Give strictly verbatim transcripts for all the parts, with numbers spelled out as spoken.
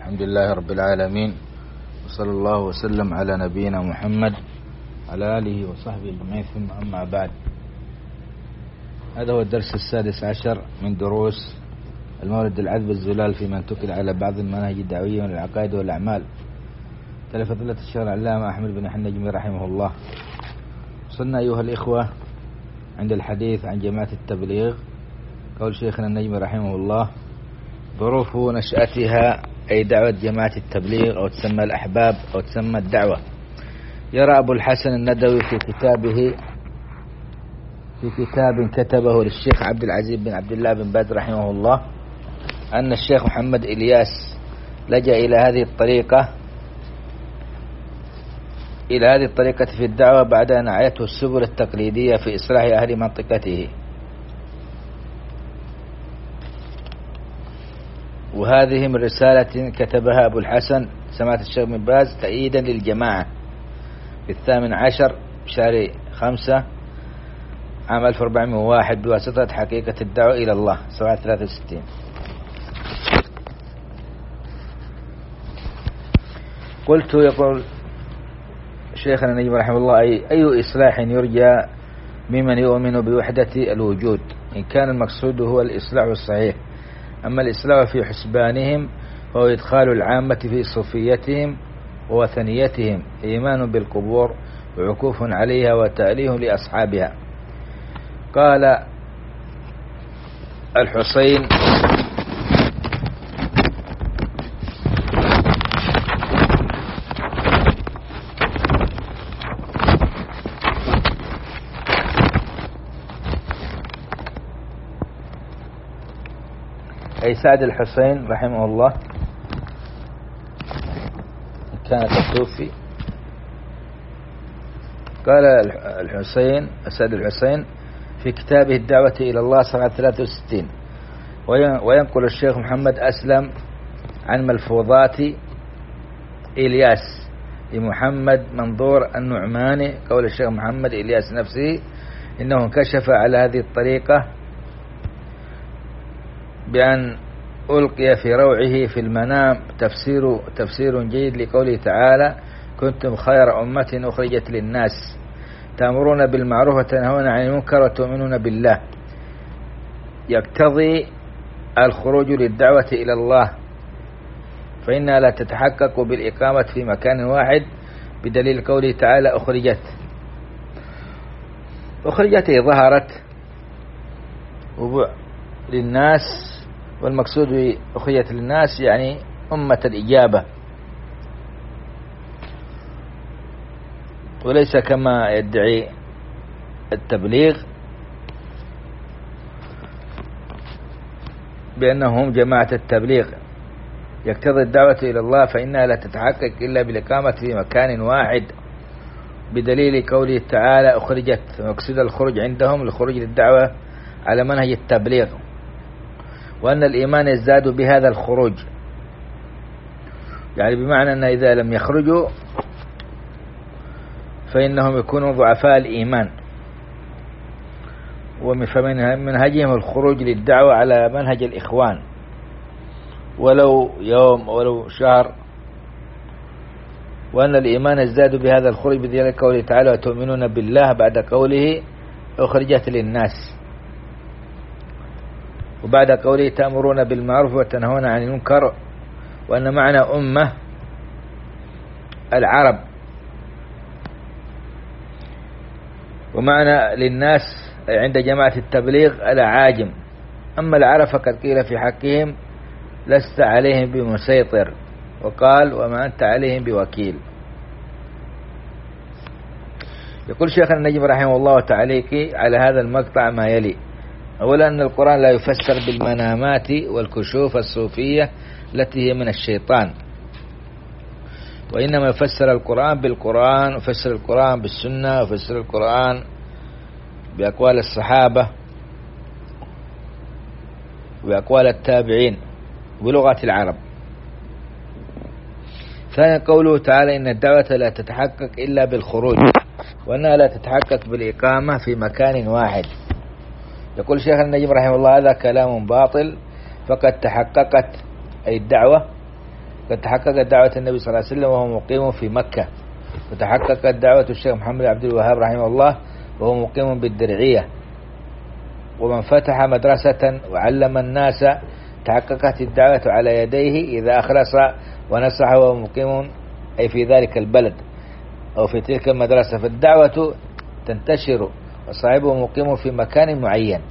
الحمد لله رب العالمين، وصلى الله وسلم على نبينا محمد على آله وصحبه أجمعين، ثم أما بعد. هذا هو الدرس السادس عشر من دروس المورد العذب الزلال في من تكل على بعض المناهج الدعوية من العقائد والأعمال لفضيلة الشيخ العلامة أحمد بن حنبل النجمي رحمه الله. وصلنا أيها الإخوة عند الحديث عن جماعة التبليغ. قول شيخنا النجمي رحمه الله: ظروف نشأتها، أي دعوة جماعة التبليغ، أو تسمى الأحباب أو تسمى الدعوة. يرى أبو الحسن الندوي في كتابه في كتاب كتبه للشيخ عبد العزيز بن عبد الله بن باز رحمه الله أن الشيخ محمد إلياس لجأ إلى هذه الطريقة إلى هذه الطريقة في الدعوة بعد أن أعيته السبل التقليدية في إصلاح أهل منطقته. وهذه من رسالة كتبها أبو الحسن سماحة الشيخ بن باز تأييدا للجماعة في الثامن عشر شهر خمسة عام ألف وأربعمائة وواحد بواسطة حقيقة الدعوة إلى الله صفحة ثلاثة وستين. قلت: يقول شيخنا النجمي رحمه الله: أي, أي إصلاح يرجى ممن يؤمن بوحدة الوجود إن كان المقصود هو الإصلاح الصحيح؟ أما الإصلاح في حسبانهم فهو إدخال العامة في صوفيتهم ووثنيتهم، إيمان بالقبور وعكوف عليها وتأليه لأصحابها. قال الحسين: أي سعد الحسين رحمه الله كانت التوفي. قال الحسين سعد الحسين في كتابه الدعوة إلى الله صفحة ثلاثة وستين: وينقل الشيخ محمد أسلم عن ملفوظات إلياس لمحمد منظور النعماني قول الشيخ محمد إلياس نفسه إنه انكشف على هذه الطريقة بأن ألقي في روعه في المنام تفسير تفسير جيد لقوله تعالى: كنتم خير أمة أخرجت للناس تأمرون بالمعروف وتنهون عن المنكر وتؤمنون بالله. يقتضي الخروج للدعوة إلى الله، فإنها لا تتحقق بالإقامة في مكان واحد بدليل قوله تعالى: أخرجت. أخرجت ظهرت للناس، والمقصود بأخرجت للناس يعني أمة الإجابة، وليس كما يدعي التبليغ بأنهم جماعة التبليغ. يقتضي الدعوة إلى الله فإنها لا تتحقق إلا بالإقامة في مكان واحد بدليل قوله تعالى: أخرجت. مقصود الخروج عندهم الخروج للدعوة على منهج التبليغ، وأن الإيمان يزداد بهذا الخروج، يعني بمعنى أن إذا لم يخرجوا فإنهم يكونوا ضعفاء الإيمان. ومن منهجهم الخروج للدعوة على منهج الإخوان ولو يوم ولو شهر، وأن الإيمان يزداد بهذا الخروج بدليل قوله تعالى: وتؤمنون بالله بعد قوله أخرجت للناس، وبعد قوله تأمرون بالمعروف وتنهون عن المنكر، وأن معنى أمة العرب، ومعنى للناس عند جماعة التبليغ الأعاجم. أما العرب فقد قيل في حقهم: لست عليهم بمسيطر، وقال: وما أنت عليهم بوكيل. يقول شيخنا النجمي رحمه الله تعالى على هذا المقطع ما يلي: أولا أن القرآن لا يفسر بالمنامات والكشوف الصوفية التي هي من الشيطان، وإنما يفسر القرآن بالقرآن، وفسر القرآن بالسنة، وفسر القرآن بأقوال الصحابة وبأقوال التابعين بلغة العرب. ثانيا قوله تعالى: إن الدعوة لا تتحقق إلا بالخروج، وأنها لا تتحقق بالإقامة في مكان واحد. يقول شيخ النجم رحمه الله: هذا كلام باطل، فقد تحققت أي الدعوة قد تحققت دعوة النبي صلى الله عليه وسلم وهو مقيم في مكة، وتحققت دعوة الشيخ محمد عبد الوهاب رحمه الله وهو مقيم بالدرعية. ومن فتح مدرسة وعلم الناس تحققت الدعوة على يديه إذا أخلص ونصح وهو مقيم أي في ذلك البلد أو في تلك المدرسة، فالدعوة تنتشر وصاحبه مقيم في مكان معين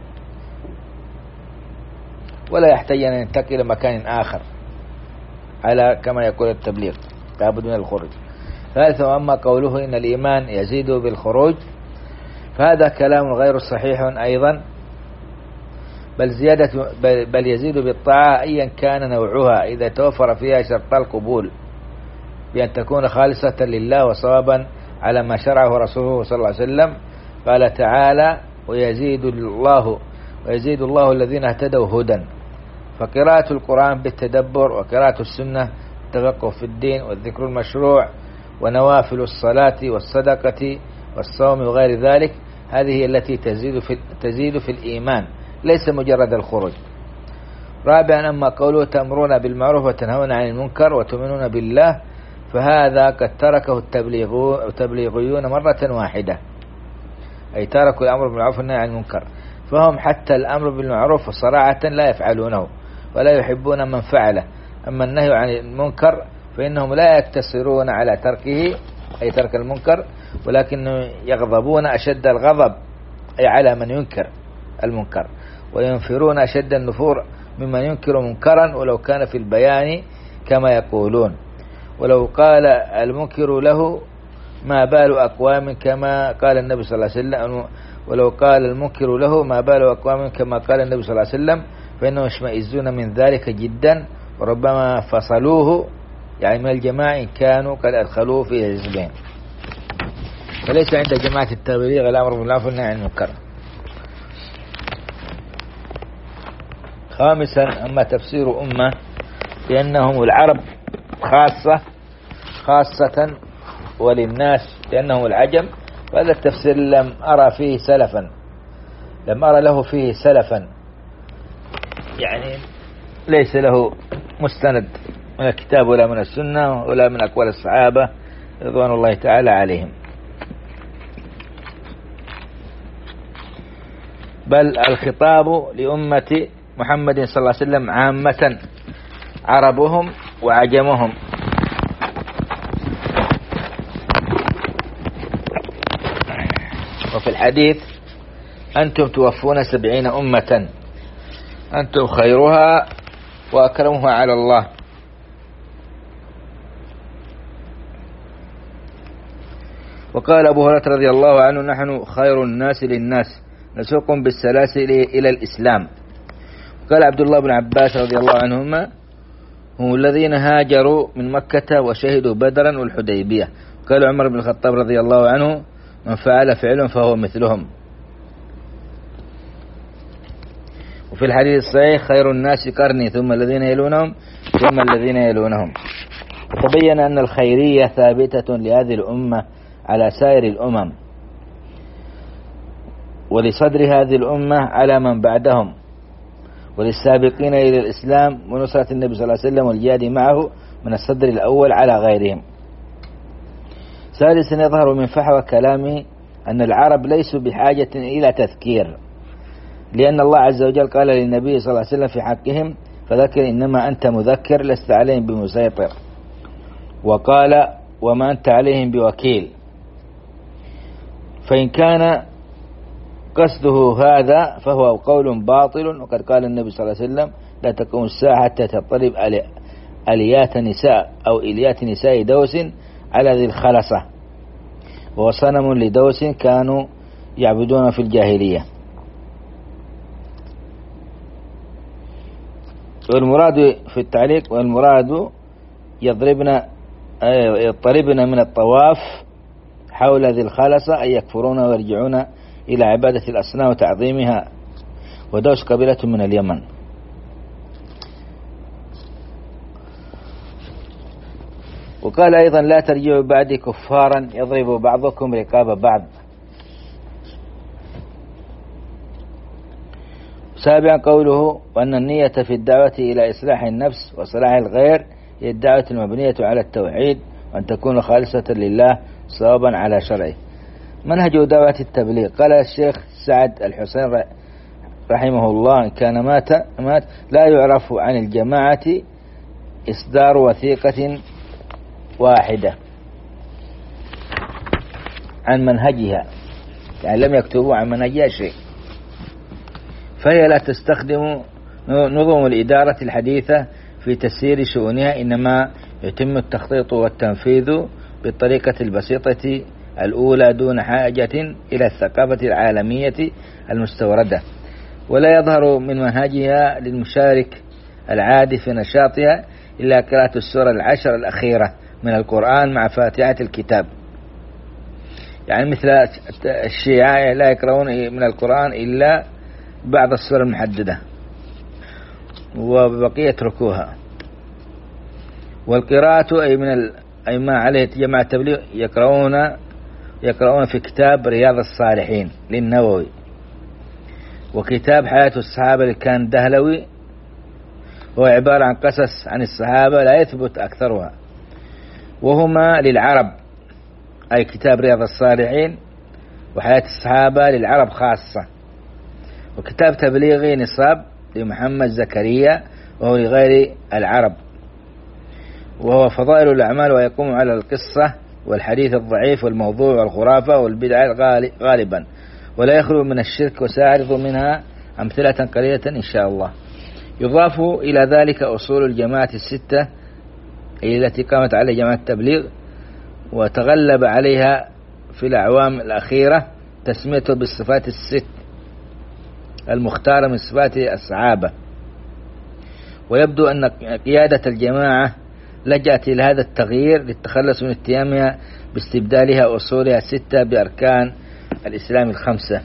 ولا يحتاج أن ينتقل إلى مكان آخر على كما يقول التبليغ لابد من الخروج. ثالثا، أما قوله إن الإيمان يزيد بالخروج فهذا كلام غير صحيح أيضا، بل زيادة بل يزيد بالطاعة أيا كان نوعها إذا توفر فيها شرط القبول بأن تكون خالصة لله وصوابا على ما شرعه رسوله صلى الله عليه وسلم. قال تعالى ويزيد الله ويزيد الله الذين اهتدوا هدى. فقراءة القرآن بالتدبر وقراءة السنة التفقه في الدين والذكر المشروع ونوافل الصلاة والصدقة والصوم وغير ذلك هذه هي التي تزيد في, تزيد في الإيمان ليس مجرد الخروج. رابعا، أما قوله تأمرون بالمعروف وتنهون عن المنكر وتؤمنون بالله فهذا قد تركه التبليغيون مرة واحدة، أي تركوا الأمر بالمعروف والنهي عن المنكر، فهم حتى الأمر بالمعروف صراحة لا يفعلونه ولا يحبون من فعله. أما النهي عن المنكر فإنهم لا يقتصرون على تركه أي ترك المنكر، ولكن يغضبون أشد الغضب أي على من ينكر المنكر، وينفرون أشد النفور ممن ينكر منكرا ولو كان في البيان كما يقولون. ولو قال المنكر له ما بال أقوام كما قال النبي صلى الله عليه وسلم ولو قال المنكر له ما بال أقوام كما قال النبي صلى الله عليه وسلم فإنهم يشمئزون من ذلك جدا وربما فصلوه يعني من الجماعة إن كانوا قد أدخلوه في حزبين. فليس عند جماعة التبليغ الأمر بالمعروف والنهي عن المنكر. خامسا، أما تفسير أمة لأنهم العرب خاصة خاصة وللناس لأنهم العجم، وهذا التفسير لم أرى فيه سلفا لم أرى له فيه سلفا يعني ليس له مستند من الكتاب ولا من السنة ولا من أقوال الصحابة رضوان الله تعالى عليهم، بل الخطاب لأمة محمد صلى الله عليه وسلم عامة عربهم وعجمهم. وفي الحديث أنتم توفون سبعين أمة أنتم خيرها وأكرمها على الله. وقال أبو هريرة رضي الله عنه نحن خير الناس للناس نسوقهم بالسلاسل إلى الإسلام. قال عبد الله بن عباس رضي الله عنهما هم الذين هاجروا من مكة وشهدوا بدرا والحديبية. قال عمر بن الخطاب رضي الله عنه من فعل فعلهم فهو مثلهم. وفي الحديث الصحيح خير الناس قرني ثم الذين يلونهم ثم الذين يلونهم. تبين أن الخيرية ثابتة لهذه الأمة على سائر الأمم ولصدر هذه الأمة على من بعدهم وللسابقين إلى الإسلام ونصرة النبي صلى الله عليه وسلم والجهاد معه من الصدر الأول على غيرهم. ثالثا، يظهر من فحوى كلامه أن العرب ليسوا بحاجة إلى تذكير، لأن الله عز وجل قال للنبي صلى الله عليه وسلم في حقهم فذكر إنما أنت مذكر لست عليهم بمسيطر، وقال وما أنت عليهم بوكيل. فإن كان قصده هذا فهو قول باطل، وقد قال النبي صلى الله عليه وسلم لا تقوم الساعة حتى تضطرب أليات نساء أو إليات نساء دوس على ذي الخلصة، وهو صنم لدوس كانوا يعبدون في الجاهلية. والمراد في التعليق والمراد يضربن يضطربن من الطواف حول ذي الخلصة أي يكفرون ويرجعون إلى عبادة الأصنام وتعظيمها، ودوس قبيلة من اليمن. وقال أيضا لا ترجعوا بعدي كفارا يضرب بعضكم رقاب بعض. سابعا قوله وأن النية في الدعوة إلى إصلاح النفس وصلاح الغير هي الدعوة المبنية على التوحيد وأن تكون خالصة لله صوابا على شرعه. منهج دعوة التبليغ. قال الشيخ سعد الحسين رحمه الله: إن كان مات, مات لا يعرف عن الجماعة إصدار وثيقة واحدة عن منهجها، يعني لم يكتبوا عن منهجها شيء، فهي لا تستخدم نظم الإدارة الحديثة في تسيير شؤونها، إنما يتم التخطيط والتنفيذ بالطريقة البسيطة الأولى دون حاجة إلى الثقافة العالمية المستوردة، ولا يظهر من منهجها للمشارك العادي في نشاطها إلا قراءة السورة العشر الأخيرة من القرآن مع فاتحة الكتاب. يعني مثل الشيعة لا يقرؤون من القرآن إلا بعض السور المحددة وبقية يتركوها. والقراءة أي من ال... أي ما عليه جماعة التبليغ يقرؤون يقرؤون في كتاب رياض الصالحين للنووي، وكتاب حياة الصحابة اللي كان دهلوي، هو عبارة عن قصص عن الصحابة لا يثبت أكثرها، وهما للعرب، أي كتاب رياض الصالحين وحياة الصحابة للعرب خاصة، وكتاب تبليغي نصاب لمحمد زكريا وهو لغير العرب، وهو فضائل الأعمال ويقوم على القصة والحديث الضعيف والموضوع والخرافة والبدعة غالبا، ولا يخلو من الشرك، وسأعرض منها أمثلة قليلة إن شاء الله. يضاف إلى ذلك أصول الجماعة الستة التي قامت عليها جماعة التبليغ وتغلب عليها في الأعوام الأخيرة تسميته بالصفات الست المختارة من صفات الصحابة. ويبدو أن قيادة الجماعة لجأت إلى هذا التغيير للتخلص من اتهامها باستبدالها أصولها الستة بأركان الإسلام الخمسة،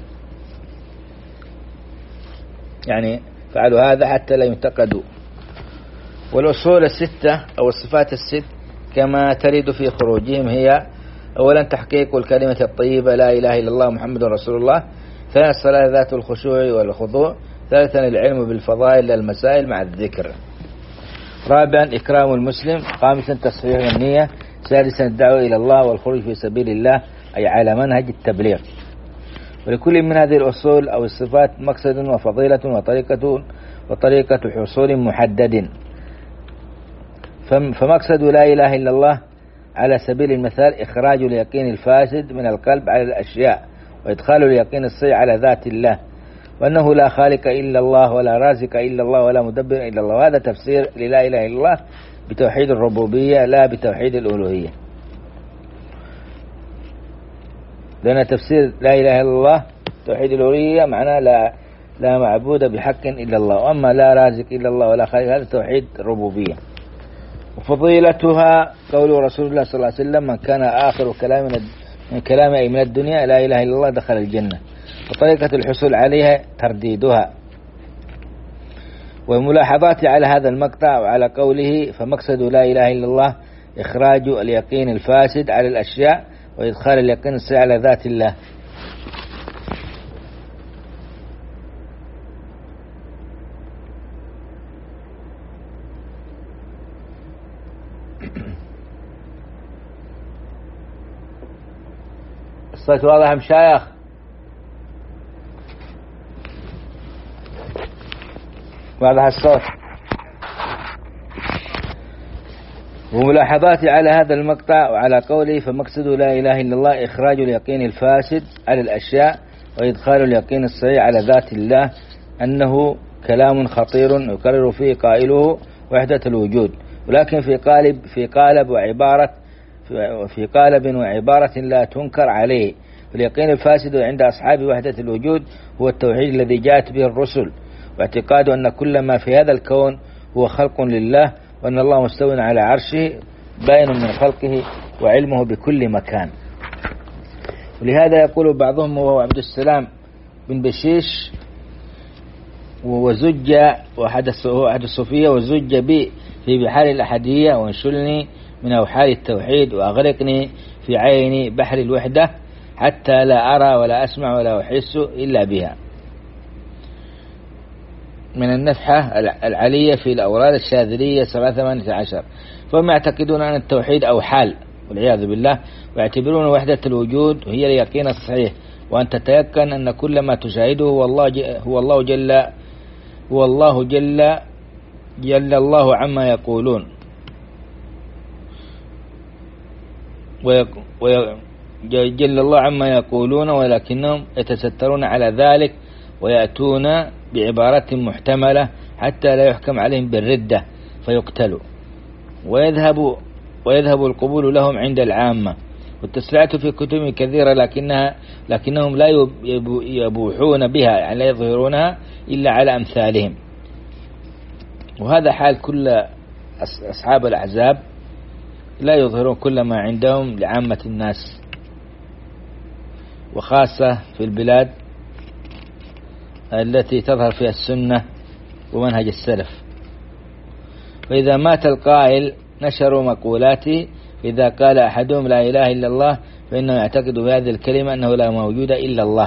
يعني فعلوا هذا حتى لا ينتقدوا. والأصول الستة أو الصفات الست كما ترد في خروجهم هي: أولا تحقيق الكلمة الطيبة لا إله إلا الله محمد رسول الله، ثانيا الصلاة ذات الخشوع والخضوع، ثالثا العلم بالفضائل للمسائل مع الذكر، رابعا إكرام المسلم، خامسا تصحيح النية، سادسا الدعوة إلى الله والخروج في سبيل الله أي على منهج التبليغ. ولكل من هذه الأصول أو الصفات مقصد وفضيلة وطريقة وطريقة حصول محدد. فمقصد لا إله إلا الله على سبيل المثال إخراج اليقين الفاسد من القلب على الأشياء، وإدخال اليقين الصحيح على ذات الله، وأنه لا خالق إلا الله ولا رازق إلا الله ولا مدبر إلا الله. وهذا تفسير للا إله إلا الله بتوحيد الربوبية لا بتوحيد الألوهية، لأن تفسير لا إله إلا الله توحيد الألوهية معناه لا لا معبود بحق إلا الله، وأما لا رازق إلا الله ولا خالق هذا توحيد الربوبية. وفضيلتها قول رسول الله صلى الله عليه وسلم: من كان آخر كلام من كلام أي من الدنيا لا إله إلا الله دخل الجنة. وطريقة الحصول عليها ترديدها. والملاحظات على هذا المقطع وعلى قوله: فمقصد لا إله إلا الله إخراج اليقين الفاسد على الأشياء وإدخال اليقين الصحيح على ذات الله. الصوت واضح يا مشايخ؟ واضح الصوت؟ وملاحظاتي على هذا المقطع وعلى قوله: فمقصد لا إله إلا الله إخراج اليقين الفاسد على الأشياء وإدخال اليقين الصحيح على ذات الله، أنه كلام خطير يكرر فيه قائله وحدة الوجود، ولكن في قالب في قالب وعبارة في قالب وعبارة لا تنكر عليه. اليقين الفاسد عند أصحاب وحدة الوجود هو التوحيد الذي جاءت به الرسل، واعتقاد أن كل ما في هذا الكون هو خلق لله، وأن الله مستو على عرشه باين من خلقه وعلمه بكل مكان. ولهذا يقول بعضهم وهو عبد السلام بن بشيش: وزج وأحد الصوفية وزج بي في بحار الأحدية وانشلني من أوحال التوحيد وأغرقني في عين بحر الوحدة حتى لا أرى ولا أسمع ولا أحس إلا بها. من النفحة العلية في الأوراد الشاذلية سبعة ثمانية عشر، فهم يعتقدون أن التوحيد أو حال والعياذ بالله، ويعتبرون وحدة الوجود هي اليقين الصحيح، وأن تتيقن أن كل ما تشاهده هو الله هو الله جل هو الله جل جل الله عما يقولون، وجل الله عما يقولون، ولكنهم يتسترون على ذلك ويأتون بعبارات محتملة حتى لا يحكم عليهم بالردة فيقتلوا، ويذهب ويذهب القبول لهم عند العامة. والتسريعات في كتب كثيرة لكنها لكنهم لا يبوحون بها، يعني لا يظهرونها إلا على أمثالهم. وهذا حال كل أصحاب الأحزاب، لا يظهرون كل ما عندهم لعامة الناس، وخاصة في البلاد التي تظهر فيها السنة ومنهج السلف. فإذا مات القائل نشروا مقولاته، إذا قال أحدهم لا إله إلا الله فإنه يعتقد بهذه الكلمة أنه لا موجود إلا الله،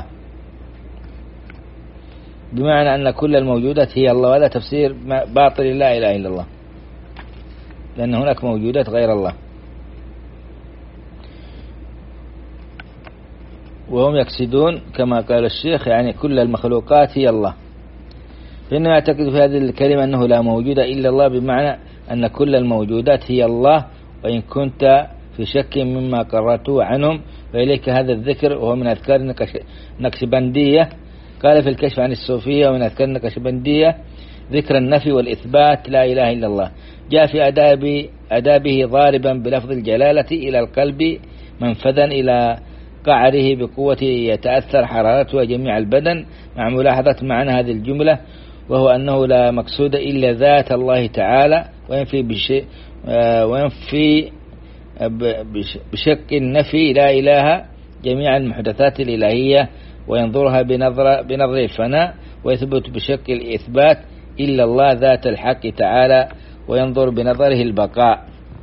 بمعنى أن كل الموجودات هي الله، وهذا تفسير باطل لا إله إلا الله، لأن هناك موجودات غير الله. وهم يقصدون كما قال الشيخ يعني كل المخلوقات هي الله، فإنه يعتقد في هذه الكلمة أنه لا موجود إلا الله، بمعنى أن كل الموجودات هي الله، وإن كنت في شك مما قررته عنهم فإليك هذا الذكر، وهو من أذكار النقشبندية. قال في الكشف عن الصوفية ومن أذكار النقشبندية ذكر النفي والإثبات لا إله إلا الله، جاء في أداب أدابه ضاربا بلفظ الجلالة إلى القلب منفذا إلى قعره بقوة يتأثر حرارته جميع البدن، مع ملاحظة معنى هذه الجملة، وهو أنه لا مقصود إلا ذات الله تعالى، وينفي بشيء وينفي بشق النفي لا إله جميع المحدثات الإلهية، وينظرها بنظر بنظر الفناء، ويثبت بشق الإثبات إلا الله ذات الحق تعالى، وينظر بنظره البقاء.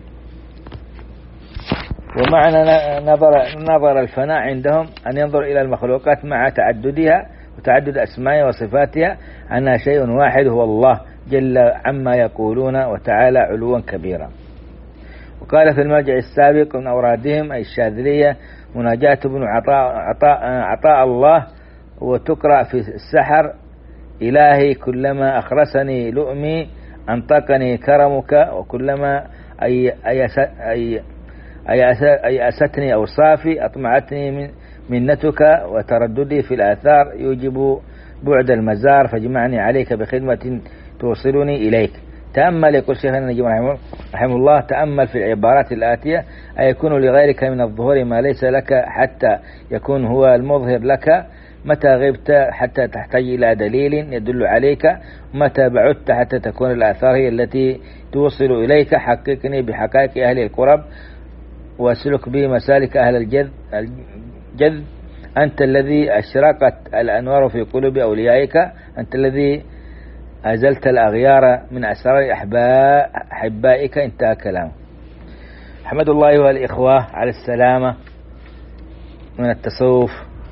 ومعنى نظر نظر الفناء عندهم أن ينظر إلى المخلوقات مع تعددها وتعدد أسمائها وصفاتها أنها شيء واحد هو الله جل عما يقولون وتعالى علوا كبيرا. وقال في المرجع السابق من أورادهم أي الشاذلية مناجاة بن عطاء, عطاء, عطاء الله، وتقرأ في السحر إلهي كلما أخرسني لؤمي أنطقني كرمك، وكلما أي أي أي أي أستني أوصافي أطمعتني من منتك، وترددي في الآثار يوجب بعد المزار، فاجمعني عليك بخدمة توصلني إليك. تأمل، يقول شيخنا النجم رحمه الله، تأمل في العبارات الآتية: أيكون لغيرك من الظهور ما ليس لك حتى يكون هو المظهر لك، متى غبت حتى تحتاج إلى دليل يدل عليك، متى بعدت حتى تكون الآثار هي التي توصل إليك، حققني بحقائق أهل القرب واسلك به مسالك أهل الجذب الجذب أنت الذي أشرقت الأنوار في قلوب أوليائك، أنت الذي أزلت الأغيار من أسرار أحباء أحبائك. انتهى كلامه. حمد الله أيها الإخوة على السلامة من التصوف،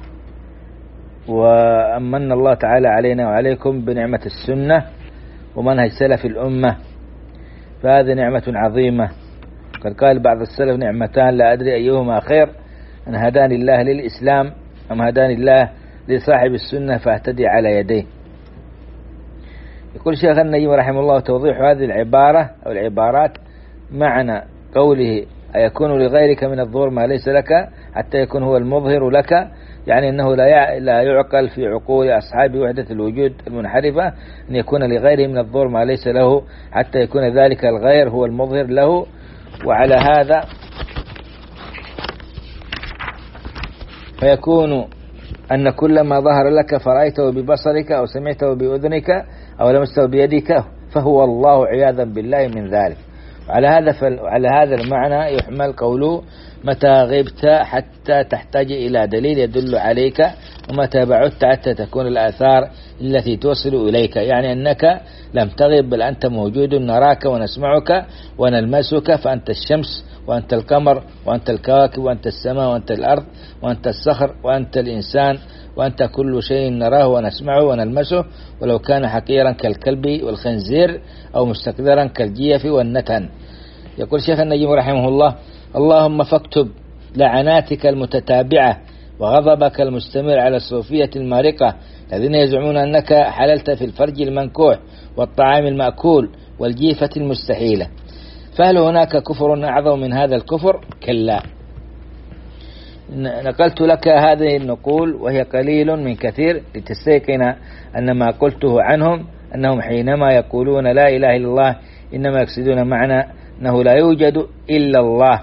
وأمن الله تعالى علينا وعليكم بنعمة السنة ومنهج سلف الأمة، فهذه نعمة عظيمة. قد قال بعض السلف: نعمتان لا أدري أيهما خير، أن هداني الله للإسلام أم هداني الله لصاحب السنة فاهتدي على يديه. يقول شيخ النجم رحمه الله: توضيح هذه العبارة أو العبارات معنى قوله أيكون لغيرك من الظهور ما ليس لك حتى يكون هو المظهر لك، يعني أنه لا يعقل في عقول أصحاب وحدة الوجود المنحرفة أن يكون لغيره من الظهور ما ليس له حتى يكون ذلك الغير هو المظهر له. وعلى هذا فيكون أن كل ما ظهر لك فرأيته ببصرك أو سمعته بأذنك أو لمسته بيدك فهو الله عياذا بالله من ذلك. وعلى هذا على هذا المعنى يحمل قوله متى غبت حتى تحتاج إلى دليل يدل عليك، ومتى بعدت حتى تكون الآثار التي توصل إليك، يعني أنك لم تغب بل أنت موجود، نراك ونسمعك ونلمسك، فأنت الشمس وأنت القمر وأنت الكواكب وأنت السماء وأنت الأرض وأنت الصخر وأنت الإنسان وأنت كل شيء نراه ونسمعه ونلمسه، ولو كان حقيرا كالكلب والخنزير أو مستكبرا كالجيف والنتن. يقول شيخ النجم رحمه الله: اللهم فاكتب لعناتك المتتابعة وغضبك المستمر على الصوفية المارقة الذين يزعمون أنك حللت في الفرج المنكوح والطعام المأكول والجيفة المستحيلة. فهل هناك كفر أعظم من هذا الكفر؟ كلا. نقلت لك هذه النقول وهي قليل من كثير لتستيقن أن ما قلته عنهم أنهم حينما يقولون لا إله إلا الله إنما يقصدون معنى أنه لا يوجد إلا الله.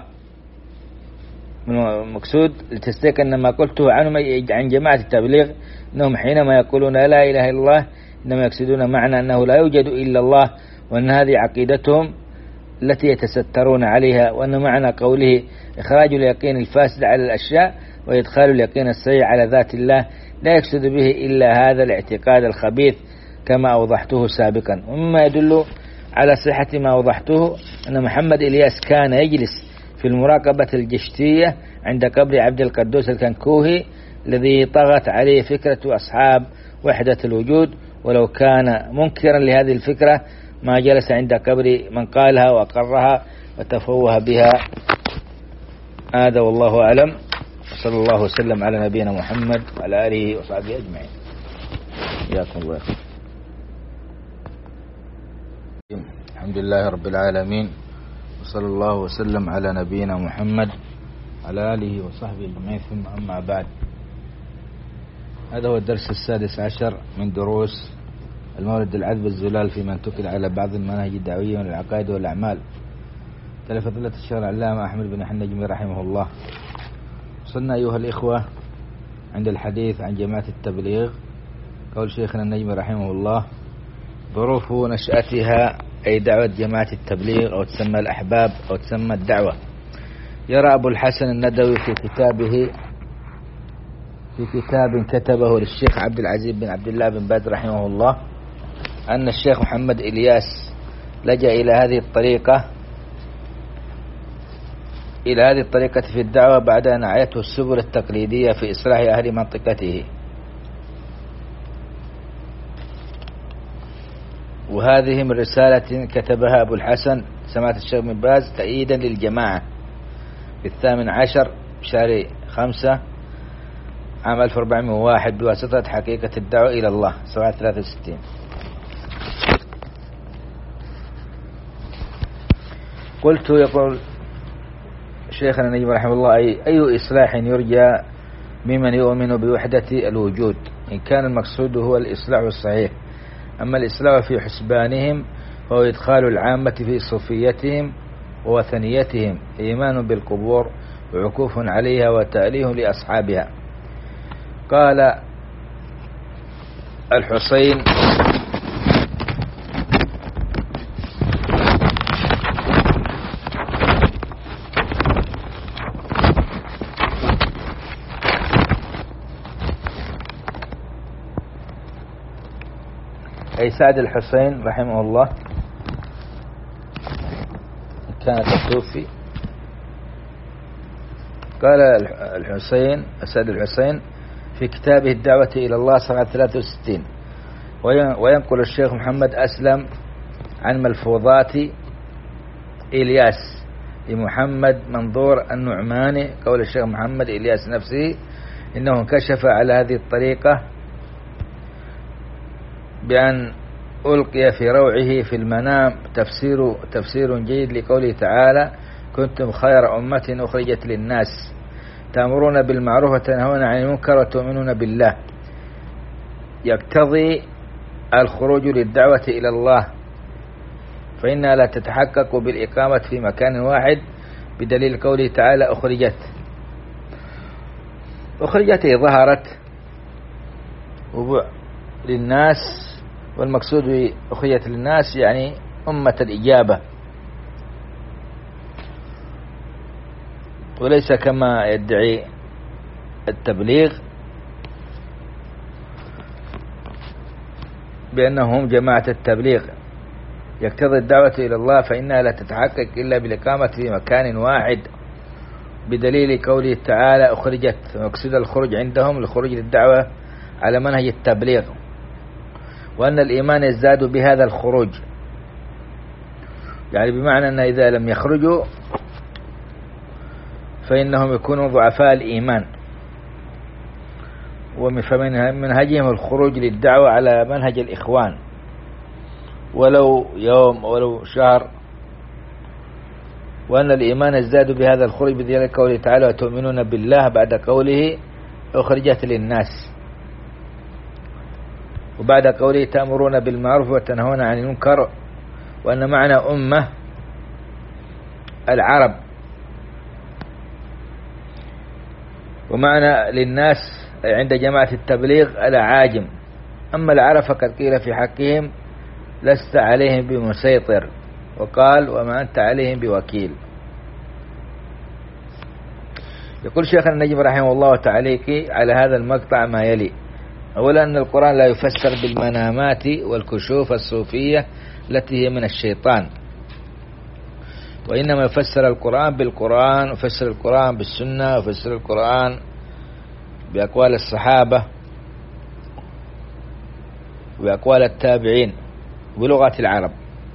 المقصود لتستيقن أن ما قلته عنهم عن جماعة التبليغ أنهم حينما يقولون لا إله إلا الله إنما يقصدون معنى أنه لا يوجد إلا الله، وأن هذه عقيدتهم التي يتسترون عليها، وأن معنى قوله إخراج اليقين الفاسد على الأشياء وإدخال اليقين الصحيح على ذات الله لا يقصد به إلا هذا الاعتقاد الخبيث كما أوضحته سابقا. ومما يدل على صحة ما أوضحته أن محمد إلياس كان يجلس في المراقبة الجشتية عند قبر عبد القدوس الكنكوهي الذي طغت عليه فكرة أصحاب وحدة الوجود، ولو كان منكرا لهذه الفكرة ما جلس عند قبر من قالها وأقرها وتفوه بها. هذا والله أعلم، وصلى الله وسلم على نبينا محمد وعلى آله وصحبه أجمعين. حياكم الله. الحمد لله رب العالمين، وصلى الله وسلم على نبينا محمد وعلى آله وصحبه أجمعين، ثم أما بعد. هذا هو الدرس السادس عشر من دروس المورد العذب الزلال في من تكل على بعض المناهج الدعوية من العقائد والأعمال تلف فضيلة الشيخ العلامة أحمد بن حنبل النجمي رحمه الله. وصلنا أيها الإخوة عند الحديث عن جماعة التبليغ. قول شيخنا النجمي رحمه الله: ظروف نشأتها، أي دعوة جماعة التبليغ أو تسمى الأحباب أو تسمى الدعوة. يرى أبو الحسن الندوي في كتابه في كتاب كتبه للشيخ عبد العزيز بن عبد الله بن باز رحمه الله أن الشيخ محمد إلياس لجأ إلى هذه الطريقة إلى هذه الطريقة في الدعوة بعد أن أعيته السبل التقليدية في إصلاح أهل منطقته. وهذه من رسالة كتبها أبو الحسن سماحة الشيخ بن باز تأييدا للجماعة في الثامن عشر شهر خمسة عام ألف وأربعمائة وواحد بواسطة حقيقة الدعوة إلى الله صفحة ثلاثة وستين. قلت يقول شيخنا النجم رحمه الله: أي, أي إصلاح يرجى ممن يؤمن بوحدة الوجود إن كان المقصود هو الإصلاح الصحيح؟ أما الإصلاح في حسبانهم فهو إدخال العامة في صوفيتهم ووثنيتهم، إيمان بالقبور وعكوف عليها وتأليه لأصحابها. قال الحسين: أي سعد الحسين رحمه الله كانت توفي. قال الحسين السعد الحسين في كتابه الدعوة إلى الله صفحة ثلاثة وستين: وينقل الشيخ محمد أسلم عن ملفوظات إلياس لمحمد منظور النعماني قول الشيخ محمد إلياس نفسه إنه انكشف على هذه الطريقة بأن ألقي في روعه في المنام تفسير تفسير جيد لقوله تعالى: كنتم خير أمة أخرجت للناس تأمرون بالمعروف وتنهون عن المنكر وتؤمنون بالله، يقتضي الخروج للدعوة إلى الله، فإنها لا تتحقق بالإقامة في مكان واحد بدليل قوله تعالى: أخرجت. أخرجت ظهرت للناس، والمقصود بأخرجت للناس يعني أمة الإجابة. وليس كما يدعي التبليغ بأنهم جماعة التبليغ. يقتضي الدعوة إلى الله فإنها لا تتحقق إلا بالإقامة في مكان واحد، بدليل قوله تعالى أخرجت، ويقصد الخروج عندهم الخروج للدعوة على منهج التبليغ، وأن الإيمان يزداد بهذا الخروج، يعني بمعنى أن إذا لم يخرجوا فإنهم يكونوا ضعفاء الإيمان، ومن منهجهم الخروج للدعوة على منهج الإخوان ولو يوم ولو شهر، وأن الإيمان يزداد بهذا الخروج بدليل قوله تعالى وتؤمنون بالله بعد قوله أخرجت للناس، وبعد قوله تأمرون بالمعروف وتنهون عن المنكر، وأن معنى أمة العرب، ومعنى للناس عند جماعة التبليغ العاجم. أما العرب فقد قيل في حقهم لست عليهم بمسيطر، وقال وما أنت عليهم بوكيل. يقول شيخنا النجم رحمه الله تعالى على هذا المقطع ما يلي: أولا أن القرآن لا يفسر بالمنامات والكشوف الصوفية التي هي من الشيطان، وإنما يفسر القرآن بالقرآن، وفسر القرآن بالسنة، وفسر القرآن بأقوال الصحابة وبأقوال التابعين بلغة العرب.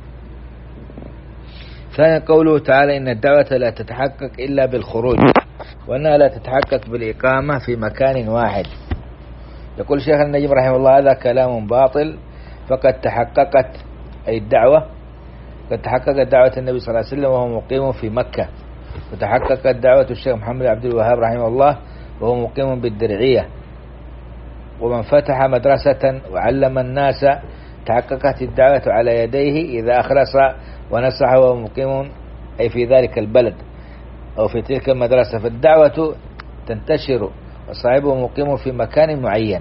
ثانيا قوله تعالى إن الدعوة لا تتحقق إلا بالخروج، وأنها لا تتحقق بالإقامة في مكان واحد. يقول شيخ النجم رحمه الله هذا كلام باطل، فقد تحققت أي الدعوة، قد تحققت دعوة النبي صلى الله عليه وسلم وهو مقيم في مكة، وتحققت دعوة الشيخ محمد عبد الوهاب رحمه الله وهو مقيم بالدرعية، ومن فتح مدرسة وعلم الناس تحققت الدعوة على يديه إذا أخلص ونصح وهو مقيم أي في ذلك البلد أو في تلك المدرسة، فالدعوة تنتشر وصاحبه مقيم في مكان معين،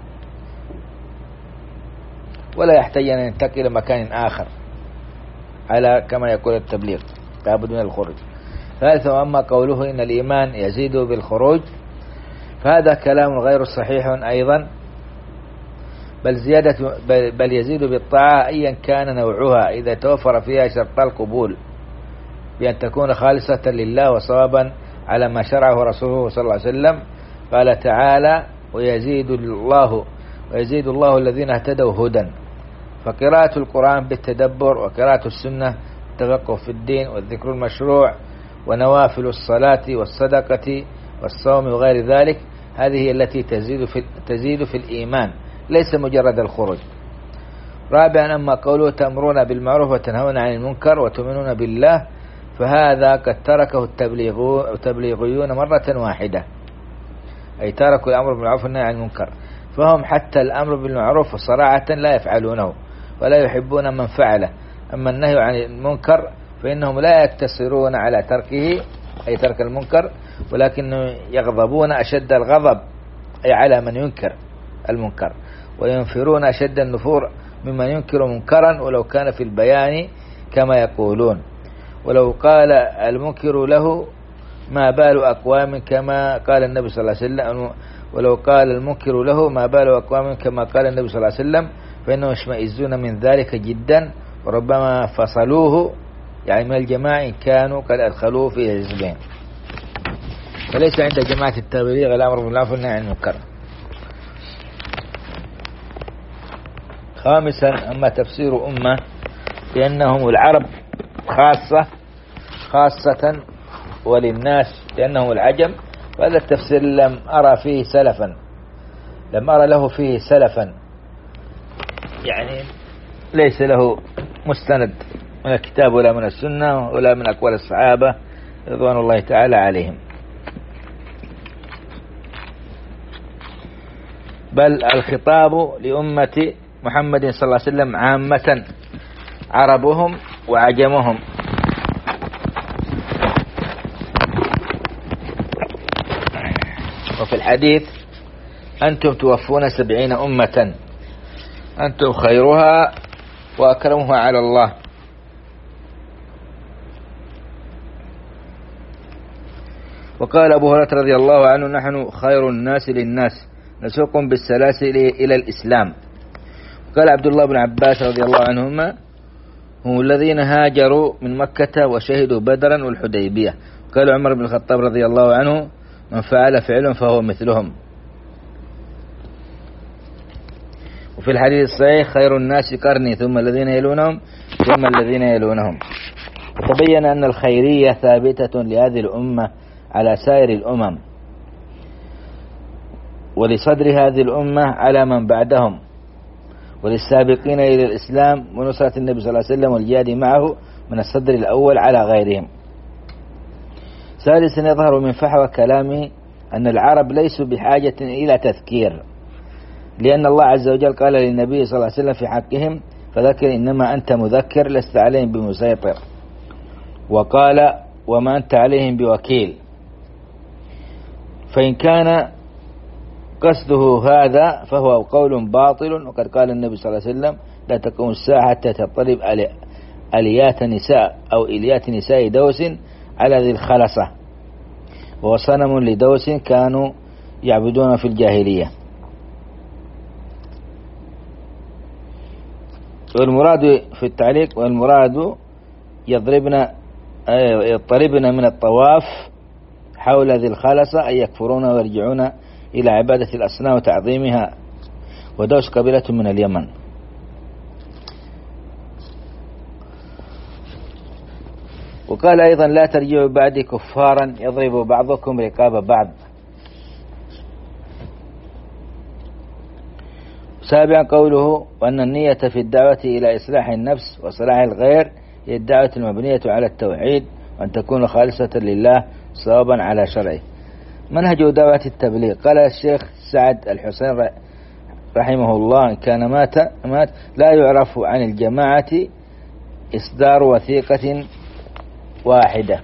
ولا يحتاج أن ينتقل إلى مكان آخر على كما يقول التبليغ لابد من الخروج. ثالثا أما قوله إن الإيمان يزيد بالخروج فهذا كلام غير صحيح أيضا، بل زيادة بل, بل يزيد بالطاعة أيا كان نوعها إذا توفر فيها شرط القبول بأن تكون خالصة لله وصوابا على ما شرعه رسوله صلى الله عليه وسلم. قال تعالى ويزيد الله ويزيد الله الذين اهتدوا هدى، فقراءة القرآن بالتدبر وقراءة السنة التفقه في الدين والذكر المشروع ونوافل الصلاة والصدقة والصوم وغير ذلك، هذه التي تزيد في, تزيد في الإيمان ليس مجرد الخروج. رابعا أما قوله تأمرون بالمعروف وتنهون عن المنكر وتؤمنون بالله، فهذا قد تركه التبليغيون مرة واحدة، أي تركوا الأمر بالمعروف والنهي عن المنكر، فهم حتى الأمر بالمعروف صراحة لا يفعلونه ولا يحبون من فعله. أما النهي عن المنكر فإنهم لا يقتصرون على تركه أي ترك المنكر، ولكن يغضبون أشد الغضب أي على من ينكر المنكر، وينفرون أشد النفور ممن ينكر منكرا ولو كان في البيان كما يقولون. ولو قال المنكر له ما بال أقوام كما قال النبي صلى الله عليه وسلم، ولو قال المنكر له ما بال أقوام كما قال النبي صلى الله عليه وسلم فإنهم يشمئزون من ذلك جدا، وربما فصلوه يعني من الجماعة إن كانوا قد أدخلوه في حزبهم. فليس عند جماعة التبليغ الأمر بالمعروف والنهي عن المنكر. خامسا أما تفسير أمة لأنهم العرب خاصة خاصة وللناس لأنهم العجم، وهذا التفسير لم أرى فيه سلفا لم أرى له فيه سلفا يعني ليس له مستند من الكتاب ولا من السنة ولا من أقوال الصحابة رضوان الله تعالى عليهم، بل الخطاب لأمة محمد صلى الله عليه وسلم عامة عربهم وعجمهم. وفي الحديث أنتم توفون سبعين أمة أنتم خيرها وأكرمها على الله. وقال أبو هريرة رضي الله عنه: نحن خير الناس للناس نسوقهم بالسلاسل إلى الإسلام. وقال عبد الله بن عباس رضي الله عنهما: هم الذين هاجروا من مكة وشهدوا بدرا والحديبية. قال عمر بن الخطاب رضي الله عنه: من فعل فعل فهو مثلهم. وفي الحديث الصحيح: خير الناس قرني ثم الذين يلونهم ثم الذين يلونهم. وتبين أن الخيرية ثابتة لهذه الأمة على سائر الأمم، ولصدر هذه الأمة على من بعدهم، وللسابقين إلى الإسلام ونصرة النبي صلى الله عليه وسلم والجهاد معه من الصدر الأول على غيرهم. ثالثا يظهر من فحوى كلامه أن العرب ليسوا بحاجة إلى تذكير، لأن الله عز وجل قال للنبي صلى الله عليه وسلم في حقهم: فذكر إنما أنت مذكر لست عليهم بمسيطر. وقال: وما أنت عليهم بوكيل. فإن كان قصده هذا فهو قول باطل، وقد قال النبي صلى الله عليه وسلم: لا تقوم الساعة حتى تضطرب أليات نساء أو إليات نساء دوس على ذي الخلصة، وهو صنم لدوس كانوا يعبدون في الجاهلية. والمراد في التعليق: والمراد يضربن يضطربن من الطواف حول ذي الخلصة أن يكفرون ويرجعون إلى عبادة الأصنام وتعظيمها، ودوس قبيلة من اليمن. وقال أيضا: لا ترجعوا بعدي كفارا يضرب بعضكم رقاب بعض. سابعا قوله: وأن النية في الدعوة إلى إصلاح النفس وصلاح الغير هي الدعوة المبنية على التوحيد، وأن تكون خالصة لله صوابا على شرعه. منهج دعوة التبليغ. قال الشيخ سعد الحسين رحمه الله: كان مات, مات لا يعرف عن الجماعة إصدار وثيقة واحدة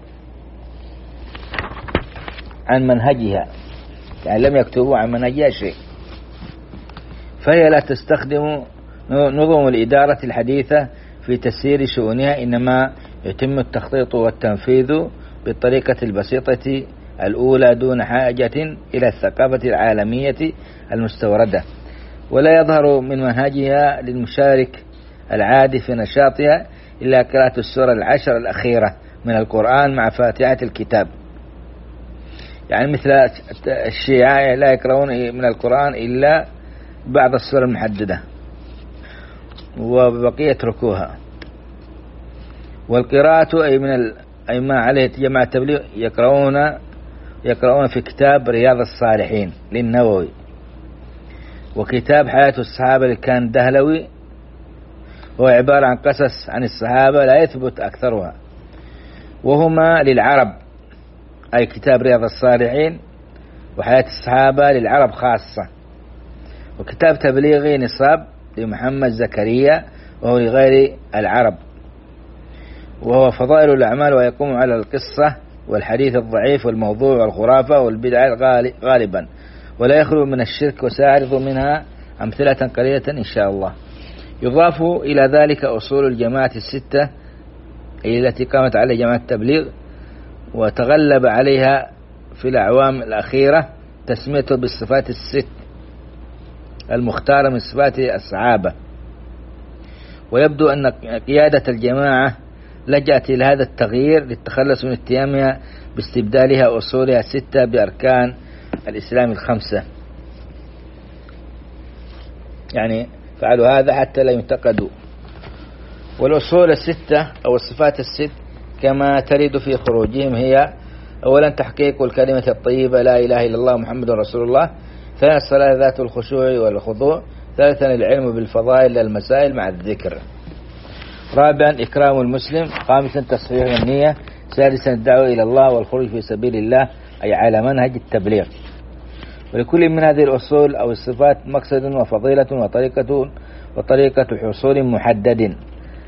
عن منهجها، يعني لم يكتبوا عن منهجها شيء، فهي لا تستخدم نظم الإدارة الحديثة في تسيير شؤونها، إنما يتم التخطيط والتنفيذ بالطريقة البسيطة الأولى دون حاجة إلى الثقافة العالمية المستوردة، ولا يظهر من منهجها للمشارك العادي في نشاطها إلا قراءة السورة العشر الأخيرة من القرآن مع فاتحة الكتاب. يعني مثل الشيعة لا يقرؤون من القرآن إلا بعض السور المحددة وبقية يتركوها. والقراءة أي من ال... أي ما عليه جماعة التبليغ يقرؤون يقرؤون في كتاب رياض الصالحين للنووي، وكتاب حياة الصحابة لكان دهلوي، وهو عبارة عن قصص عن الصحابة لا يثبت أكثرها، وهما للعرب، أي كتاب رياض الصالحين وحياة الصحابة للعرب خاصة. وكتاب تبليغي نصاب لمحمد زكريا وهو لغير العرب، وهو فضائل الأعمال، ويقوم على القصة والحديث الضعيف والموضوع والخرافة والبدع غالبا، ولا يخلو من الشرك، وسأعرض منها أمثلة قليلة إن شاء الله. يضاف إلى ذلك أصول الجماعة الستة التي قامت عليها جماعة التبليغ، وتغلب عليها في الأعوام الأخيرة تسميته بالصفات الست المختارة من صفات الصحابة. ويبدو أن قيادة الجماعة لجأت إلى هذا التغيير للتخلص من اتهامها باستبدالها أصولها الستة بأركان الإسلام الخمسة، يعني فعلوا هذا حتى لا ينتقدوا. والأصول الستة أو الصفات الست كما ترد في خروجهم هي: أولا تحقيق الكلمة الطيبة لا إله إلا الله محمد رسول الله، ثانيا الصلاة ذات الخشوع والخضوع، ثالثا العلم بالفضائل للمسائل مع الذكر، رابعا إكرام المسلم، خامسا تصحيح النية، سادسا الدعوة إلى الله والخروج في سبيل الله، أي على منهج التبليغ. ولكل من هذه الأصول أو الصفات مقصد وفضيلة وطريقة وطريقة حصول محدد.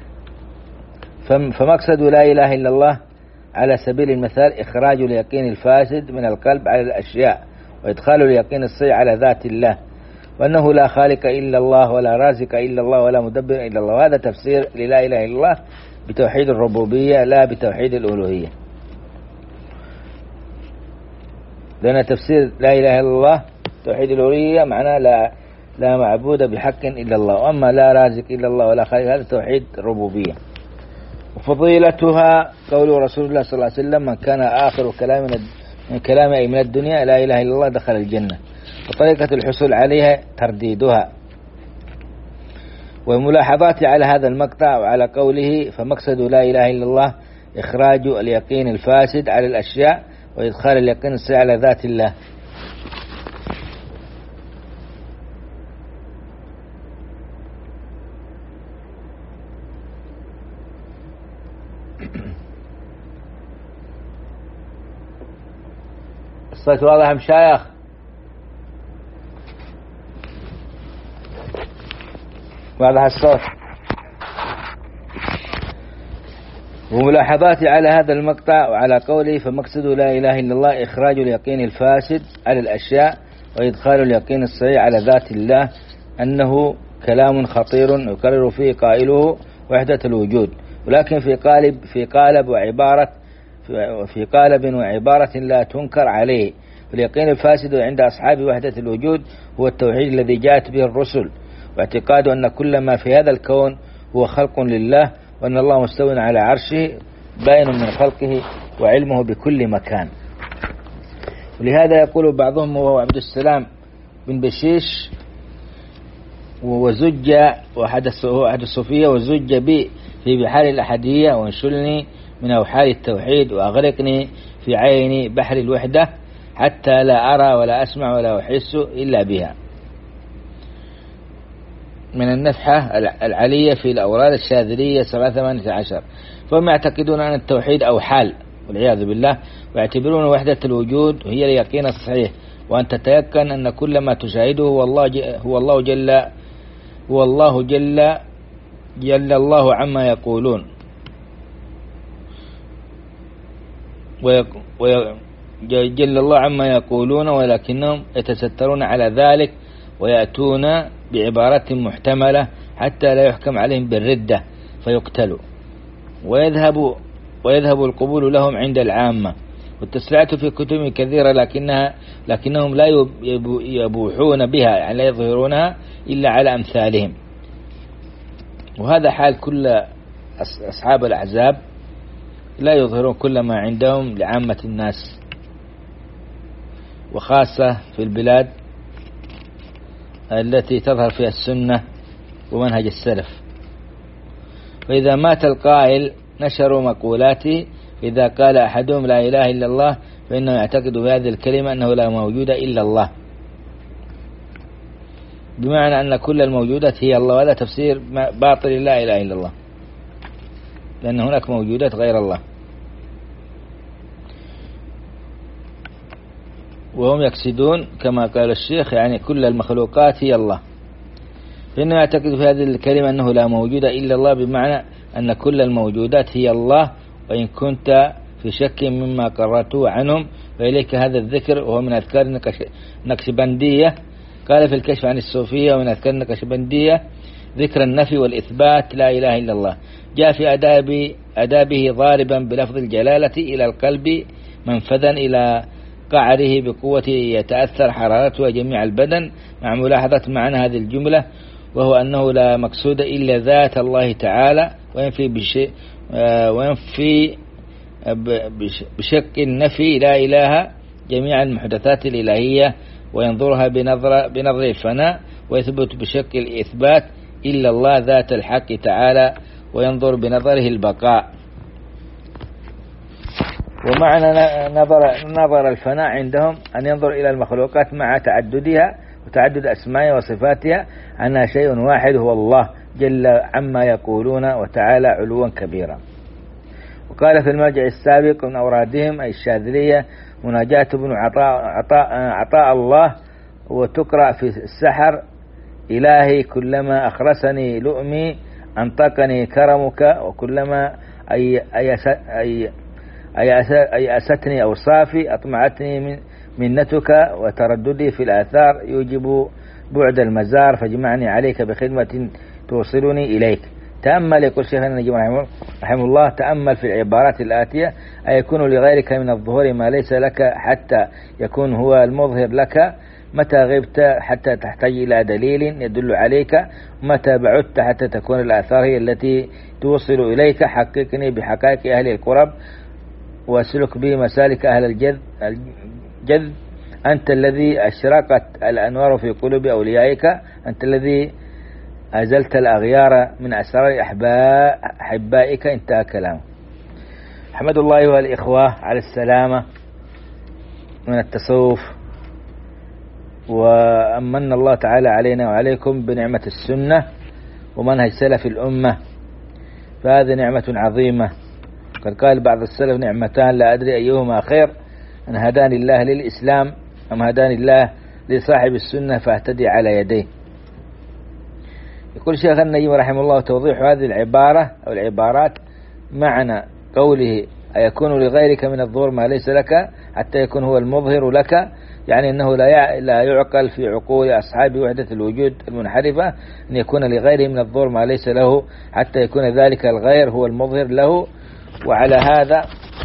فمقصد لا إله إلا الله على سبيل المثال إخراج اليقين الفاسد من القلب على الأشياء، وإدخال اليقين الصحيح على ذات الله، وأنه لا خالق إلا الله ولا رازق إلا الله ولا مدبر إلا الله. وهذا تفسير للا إله إلا الله بتوحيد الربوبية لا بتوحيد الألوهية. لأن تفسير لا إله إلا الله توحيد الألوهية معناه لا لا معبود بحق إلا الله، وأما لا رازق إلا الله ولا خالق هذا توحيد الربوبية. وفضيلتها قول رسول الله صلى الله عليه وسلم: من كان آخر كلام من كلام أي من الدنيا لا إله إلا الله دخل الجنة. وطريقة الحصول عليها ترديدها. وملاحظاتي على هذا المقطع وعلى قوله: فمقصد لا إله إلا الله إخراج اليقين الفاسد على الأشياء وإدخال اليقين الصحيح على ذات الله. الصوت واضح مشايخ؟ واضح الصوت؟ وملاحظاتي على هذا المقطع وعلى قوله: فمقصد لا إله إلا الله إخراج اليقين الفاسد على الأشياء وإدخال اليقين الصحيح على ذات الله، أنه كلام خطير يكرر فيه قائله وحدة الوجود، ولكن في قالب في قالب وعبارة في قالب وعبارة لا تنكر عليه. واليقين الفاسد عند أصحاب وحدة الوجود هو التوحيد الذي جاءت به الرسل، واعتقاد أن كل ما في هذا الكون هو خلق لله، وأن الله مستو على عرشه باين من خلقه وعلمه بكل مكان. ولهذا يقول بعضهم وهو عبد السلام بن بشيش: وزج وأحد الصوفية وزج بي في بحار الأحدية وانشلني من أوحال التوحيد وأغرقني في عين بحر الوحدة حتى لا أرى ولا أسمع ولا أحس إلا بها. من النفحة العلية في الأوراد الشاذلية سبعة ثمانية عشر. فهم يعتقدون أن التوحيد أوحال والعياذ بالله، ويعتبرون وحدة الوجود هي اليقين الصحيح، وأن تتيقن أن كل ما تشاهده هو الله هو الله جل هو الله جل جل الله عما يقولون وجل الله عما يقولون، ولكنهم يتسترون على ذلك ويأتون بعبارة محتملة حتى لا يحكم عليهم بالردة فيقتلوا، ويذهب ويذهب القبول لهم عند العامة. والتسريعات في كتب كثيرة لكنها لكنهم لا يبوحون بها، يعني لا يظهرونها إلا على أمثالهم. وهذا حال كل أصحاب الأحزاب، لا يظهرون كل ما عندهم لعامة الناس، وخاصة في البلاد التي تظهر فيها السنة ومنهج السلف. فإذا مات القائل نشروا مقولاته. إذا قال أحدهم لا إله إلا الله فإنه يعتقد بهذه الكلمة أنه لا موجود إلا الله، بمعنى أن كل الموجودات هي الله. وهذا تفسير باطل لا إله إلا الله، لأن هناك موجودات غير الله. وهم يقصدون كما قال الشيخ يعني كل المخلوقات هي الله، فإنه يعتقد في هذه الكلمة أنه لا موجود إلا الله، بمعنى أن كل الموجودات هي الله. وإن كنت في شك مما قررته عنهم فإليك هذا الذكر، وهو من أذكار النقشبندية. قال في الكشف عن الصوفية: ومن أذكار النقشبندية ذكر النفي والإثبات لا إله إلا الله، جاء في أداب أدابه ضاربا بلفظ الجلالة إلى القلب منفذا إلى قعره بقوة يتأثر حرارته جميع البدن، مع ملاحظة معنى هذه الجملة، وهو أنه لا مقصود إلا ذات الله تعالى، وينفي بشيء وينفي بشق النفي لا إله جميع المحدثات الإلهية، وينظرها بنظر بنظر الفناء، ويثبت بشق الإثبات إلا الله ذات الحق تعالى، وينظر بنظره البقاء. ومعنى نظر نظر الفناء عندهم أن ينظر إلى المخلوقات مع تعددها وتعدد أسمائها وصفاتها أنها شيء واحد هو الله جل عما يقولون وتعالى علوا كبيرا. وقال في المرجع السابق من أورادهم أي الشاذلية: مناجاة ابن عطاء, عطاء, عطاء الله، وتقرأ في السحر: إلهي كلما أخرسني لؤمي أنطقني كرمك، وكلما أي أي أي أي أستني أوصافي أطمعتني من منتك، وترددي في الآثار يوجب بعد المزار، فاجمعني عليك بخدمة توصلني إليك. تأمل، يقول شيخنا النجم رحمه الله، تأمل في العبارات الآتية: أيكون لغيرك من الظهور ما ليس لك حتى يكون هو المظهر لك، متى غبت حتى تحتاج إلى دليل يدل عليك، متى بعدت حتى تكون الآثار هي التي توصل إليك، حققني بحقائق أهل القرب واسلك به مسالك أهل الجذب الجذب أنت الذي أشرقت الأنوار في قلوب أوليائك، أنت الذي أزلت الأغيار من أسرار أحباء أحبائك. انتهى كلامه. أحمد الله أيها الإخوة على السلامة من التصوف، وأمن الله تعالى علينا وعليكم بنعمة السنة ومنهج سلف الأمة، فهذه نعمة عظيمة. قد قال بعض السلف: نعمتان لا أدري أيهما خير، أن هداني الله للإسلام أم هداني الله لصاحب السنة فاهتدي على يديه. يقول شيخ النجم رحمه الله: توضيح هذه العبارة أو العبارات معنى قوله: أيكون لغيرك من الظهور ما ليس لك حتى يكون هو المظهر لك، يعني أنه لا لا يعقل في عقول أصحاب وحدة الوجود المنحرفة أن يكون لغيره من الظهور ما ليس له حتى يكون ذلك الغير هو المظهر له. وعلى هذا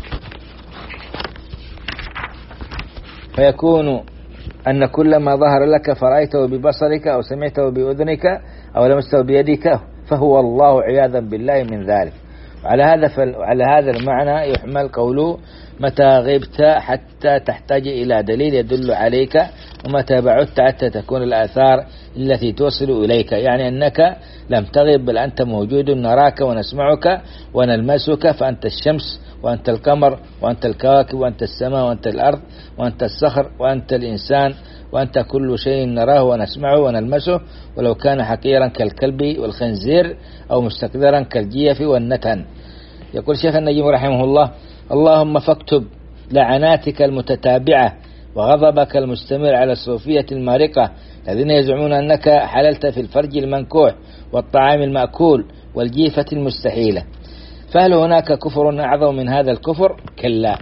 فيكون أن كل ما ظهر لك فرأيته ببصرك أو سمعته بأذنك أو لمسته بيدك فهو الله عياذا بالله من ذلك. وعلى هذا على هذا المعنى يحمل قوله: متى غبت حتى تحتاج إلى دليل يدل عليك، ومتى بعدت حتى تكون الآثار التي توصل إليك، يعني أنك لم تغب بل أنت موجود، نراك ونسمعك ونلمسك، فأنت الشمس وأنت القمر وأنت الكواكب وأنت السماء وأنت الأرض وأنت الصخر وأنت الإنسان وأنت كل شيء نراه ونسمعه ونلمسه، ولو كان حقيرا كالكلب والخنزير أو مستقدرا كالجيف والنتن. يقول شيخ النجم رحمه الله: اللهم فاكتب لعناتك المتتابعة وغضبك المستمر على الصوفية المارقة الذين يزعمون أنك حللت في الفرج المنكوح والطعام المأكول والجيفة المستحيلة. فهل هناك كفر أعظم من هذا الكفر؟ كلا.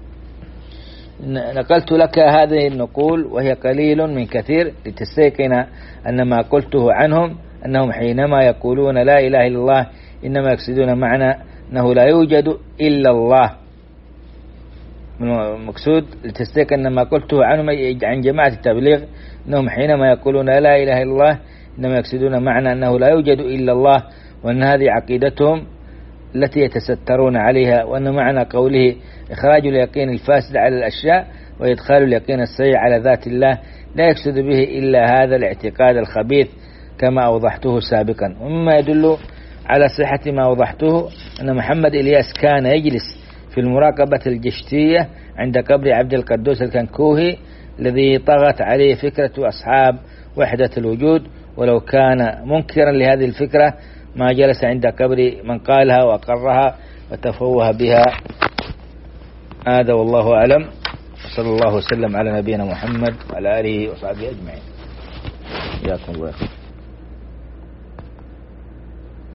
نقلت لك هذه النقول وهي قليل من كثير لتستيقن أن ما قلته عنهم أنهم حينما يقولون لا إله إلا الله إنما يقصدون معنى أنه لا يوجد إلا الله. المقصود لتستيقن ما قلته عنهم عن جماعة التبليغ أنهم حينما يقولون لا إله إلا الله إنما يقصدون معنى أنه لا يوجد إلا الله، وأن هذه عقيدتهم التي يتسترون عليها، وأن معنى قوله إخراج اليقين الفاسد على الأشياء وإدخال اليقين الصحيح على ذات الله لا يقصد به إلا هذا الاعتقاد الخبيث كما أوضحته سابقا. ومما يدل على صحة ما أوضحته أن محمد إلياس كان يجلس في المراقبة الجشتية عند قبر عبد القدوس الكنكوهي الذي طغت عليه فكرة أصحاب وحدة الوجود، ولو كان منكرا لهذه الفكرة ما جلس عند قبر من قالها وأقرها وتفوه بها. هذا والله أعلم، صلى الله وسلم على نبينا محمد وعلى آله وصحبه أجمعين. جزاكم الله خير.